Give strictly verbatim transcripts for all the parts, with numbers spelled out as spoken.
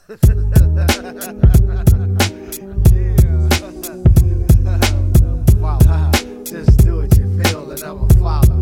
Follow. Just do what you feel and I'ma follow.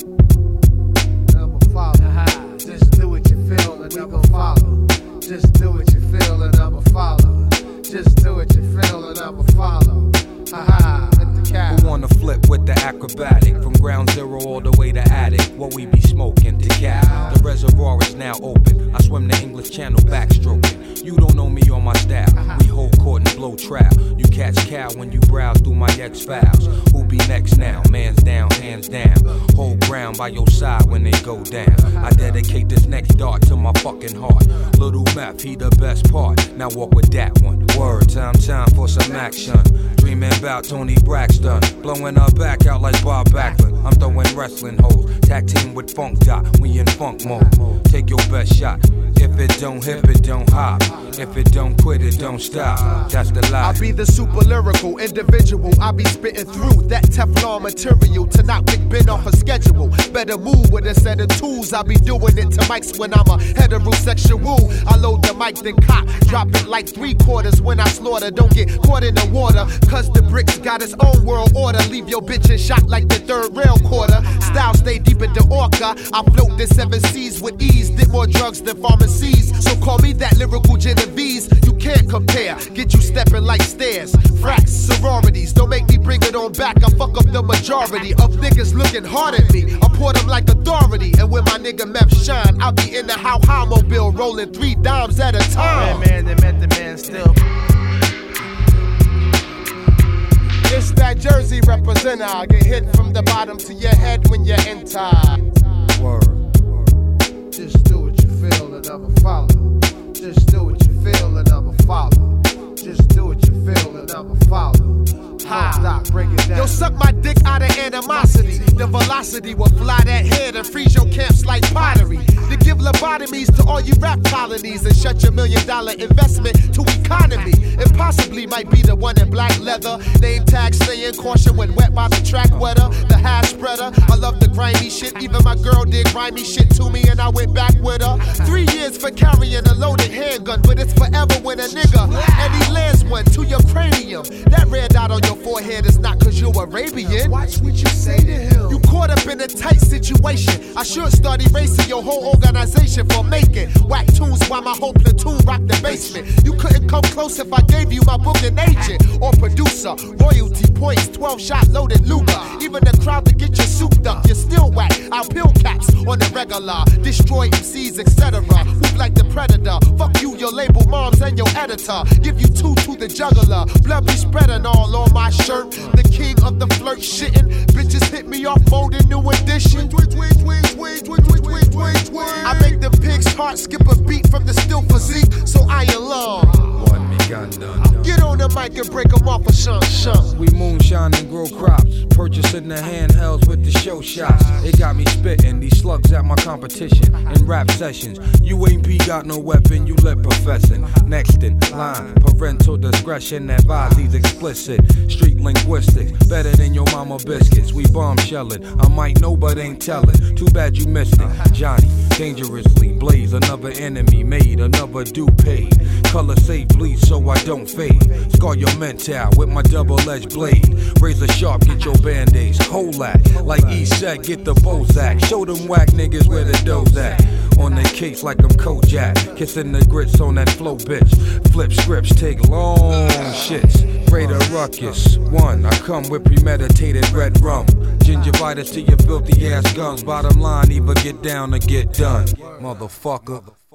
I'ma follow. Just do what you feel and I'ma follow. Just do what you feel and I'ma follow. Just do what you feel and I'ma follow. Ha Who wanna flip with the acrobatic? From ground zero all the way to attic. What we be smoking to cap. The reservoir is now open. I swim the English Channel backstroking. You don't know me or my style. We hold court and blow trap. You catch cow when you browse through my X-Files. Who be next now? Man's down, hands down. Hold ground by your side when they go down. I dedicate this next dart to my fucking heart. Little Map, he the best part. Now walk with that one. Word, time, time for some action. Dreaming about Tony Braxton, blowing her back out like Bob Backlund. I'm throwing wrestling hoes, tag team with Funk Dot. We in funk mode. Take your best shot. If it don't hip, it don't hop. If it don't quit, it don't stop. That's the lie. I be the super lyrical individual. I be spitting through that Teflon material to knock Big Ben off a schedule. Better move with a set of tools. I be doing it to mics when I'm a heterosexual. I load the mic, then cop, drop it like three quarters when I slaughter. Don't get caught in the water, cause the bricks got its own world order. Leave your bitch in shock like the third rail quarter. Style stay deep in the orca. I float the seven seas with ease. Did more drugs than pharmacies. So call me that lyrical Genovese. You can't compare. Get you stepping like stairs. Frats, sororities. Don't make me bring it on back. I fuck up the majority of niggas looking hard at me. I pour them like authority. And when my nigga Meth shine, I'll be in the how high mobile rolling three dimes at a time. Man, man, they met the man still. It's that Jersey representer. I get hit from the bottom to your head when you enter. Word. Just do what you feel and I'ma follow. Just do what you feel and I'ma follow. Just do what you feel and I'ma follow. Ha, Doc, break it down. Yo, suck my dick out of animosity. The velocity will fly that head and freeze your camps like pottery. To give lobotomies to all you rap colonies and shut your million dollar investment to economy. It possibly might be the one in black leather. Name tag saying caution when wet by the track weather. The hash spreader. I love the grimy shit. Even my girl did grimy shit to me and I went back with her. Three years for carrying a loaded handgun, but it's forever when a nigga and he lands one to your cranium. That red dot on your forehead is not cause you're Arabian. Watch what you say to him. You caught up in a tight situation. I should start erasing your whole organization for making whack tunes while my whole platoon rock the basement. You couldn't come close if I gave you my booking agent or producer. Royalty points, twelve shot loaded Luger. Even the crowd to get you souped up, you're still whack. I'll pill caps on the regular. Destroy M Cs, et cetera. Move like the predator. Fuck you, your label moms, and your editor. Give you two to the juggler. Blood be spreading all on my shirt. The king of the flirt shitting. Bitches hit me off mode in new edition. I make the pig's heart skip a beat from the still physique, so I alarm. One me gun done. Get on the mic and break them off a shunk shunk. We moonshine and grow crops, purchasing the handhelds with the show shots. It got me spitting these slugs at my competition in rap sessions. You ain't P got no weapon, you lip professing. Next in line, parental discretion advises explicit. Street linguistics, better than your mama biscuits. We bombshelling, I might know but ain't telling. Too bad you missed it, Johnny. Dangerously blaze, another enemy made, another due paid. Color safe bleed so I don't fade. Scar your mental with my double-edged blade. Razor sharp, get your band-aids. Hold that, like E said, get the Bozak. Show them whack niggas where the dough's at. On the case like I'm Kojak. Kissing the grits on that flow, bitch. Flip scripts, take long shits. Raider ruckus, one. I come with premeditated red rum. Gingivitis to your filthy ass gums. Bottom line, either get down or get done. Motherfucker.